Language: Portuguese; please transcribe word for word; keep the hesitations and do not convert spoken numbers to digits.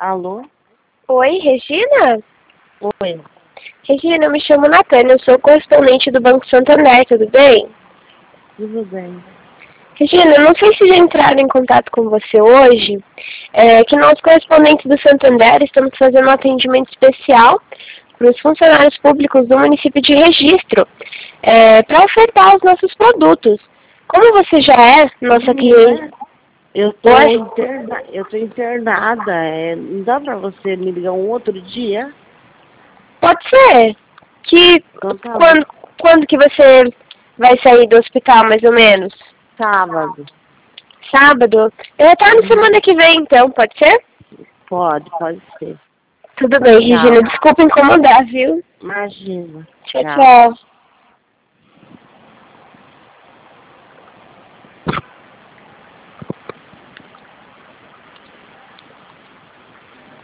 Alô? Oi, Regina? Oi. Regina, eu me chamo Natânia, eu sou correspondente do Banco Santander, tudo bem? Tudo bem. Regina, eu não sei se já entraram em contato com você hoje, é que nós, correspondentes do Santander, estamos fazendo um atendimento especial para os funcionários públicos do município de Registro, é, para ofertar os nossos produtos. Como você já é nossa cliente... Eu tô, Oi? interna... eu tô internada. É... Não dá pra você me ligar um outro dia? Pode ser. Que Então tá bom. quando, quando que você vai sair do hospital, mais ou menos? Sábado. Sábado? Eu vou estar na semana que vem, então, pode ser? Pode, pode ser. Tudo bem, Tchau. Regina. Desculpa incomodar, viu? Imagina. Tchau, Tchau. tchau.